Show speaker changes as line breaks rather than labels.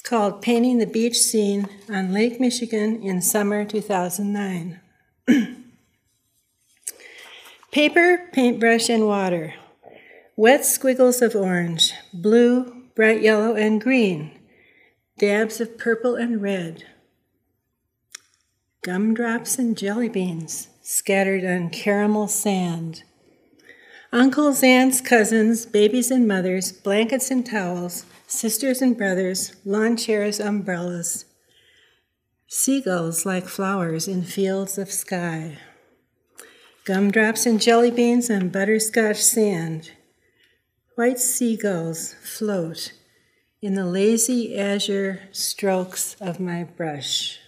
called Painting the Beach Scene on Lake Michigan in summer 2009. Paper, paintbrush, and water. Wet squiggles of orange, blue, bright yellow, and green. Dabs of purple and red. Gumdrops and jelly beans scattered on caramel sand. Uncles, aunts, cousins, babies and mothers, blankets and towels, sisters and brothers, lawn chairs, umbrellas. Seagulls like flowers in fields of sky. Gumdrops and jelly beans on butterscotch sand. White seagulls float in the lazy azure strokes of my brush.